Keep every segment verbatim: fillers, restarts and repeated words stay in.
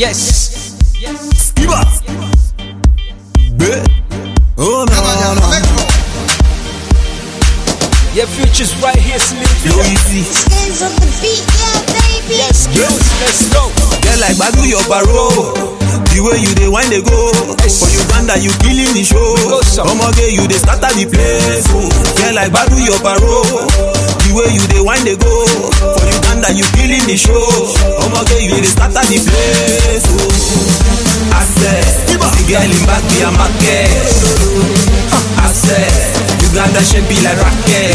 Yes. Skiba. Oh no, no, no. Your future's right here, Slim. Yo, easy. Hands on the beat, yeah, baby. Yes, girls, let's go. Get like Badu your parole. The way you dey wind dey go. For Uganda you killing the show. Omoge you dey start at the place. Get like Badu your parole. The way you dey wind dey go. For Uganda you killing the show. Omoge you dey start at the place. I said, the girl in back be a market. I said, Uganda shape be like rocket.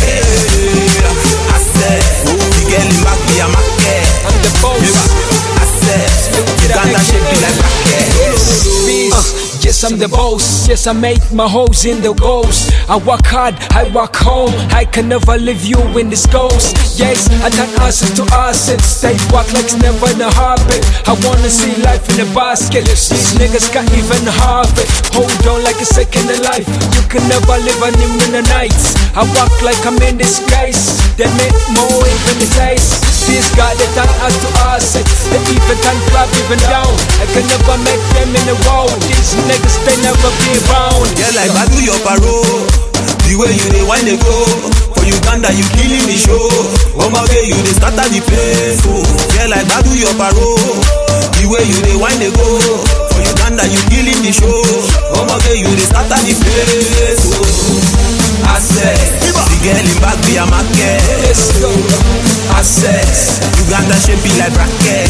I said, the girl in back be a market. I'm the boss. I said, Uganda shape be like rocket. Uh, yes, I'm the boss. Yes, I make my hoes in the ghost. I work hard, I work home. I can never leave you in this ghost. Yes, I turn assets to assets. They work like it's never in a habit. I wanna see life in a basket. These niggas can't even have it. Hold on like a second in life. You can never live on him in the nights. I walk like I'm in disgrace. They make more even the taste. These guys, they turn us to assets. They even can't clap even down. I can never make them in a row. These niggas, they never be around. Yeah, like Badu your parole. The way you dey wind dey go. For Uganda you killing the show. Omoge you dey start at the place. Yeah, like Badu your parole. The way you dey wind dey go. For Uganda you killing the show. Omoge you dey start at the place. I said, the girl in back be a market. Let's go. I said, Uganda shape be like bracket.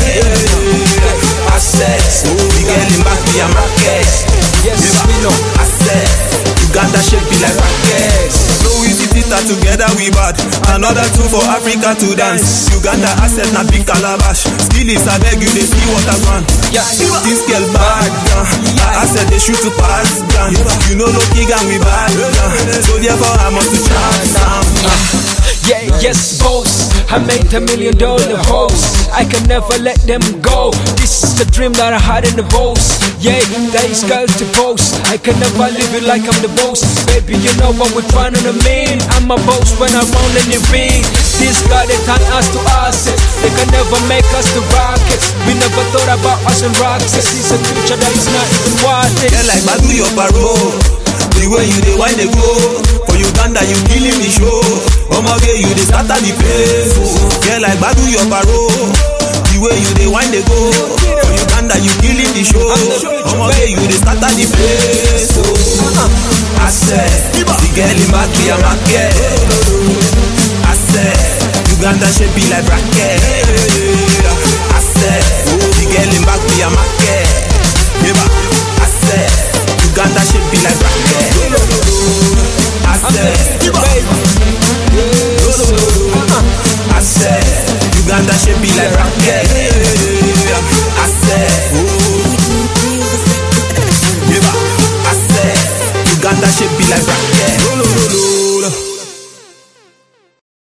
I said, the girl in back be a market. Yes, we know. I said, Uganda shape be like rockets. So we sit it together we bad. Another two for Africa to dance. Uganda asset na big calabash. Still is I beg you they see what I want. Yeah. This girl bad. Uh. I said they shoot to pass gun. You know lucky gang we bad. Uh. So therefore I must to chance some. Yeah, yes, boss. I made a million dollar hoes. I can never let them go. This is the dream that I had in the boss. Yeah, these girls to boast. I can never live it like I'm the boss. Baby, you know what we're trying to mean. I'm a boss when I'm round in the ring. These guys, they turn us to assets. They can never make us the rockets. We never thought about us and rockets. It's a future that is not even worth it. Yeah, like Badu your parole. The way you dey wind dey go. For Uganda you killing the show. Omoge you dey start at the place. Yeah, like Badu your parole. The way you dey wind dey go. For Uganda you killing the show. Omoge you dey start at the place. I said, the girl in back be a market. I said, Uganda shape be like bracket. I said, the girl in back be a market. I said, Uganda shape be like bracket. I said, I said, Uganda shape be like rocket.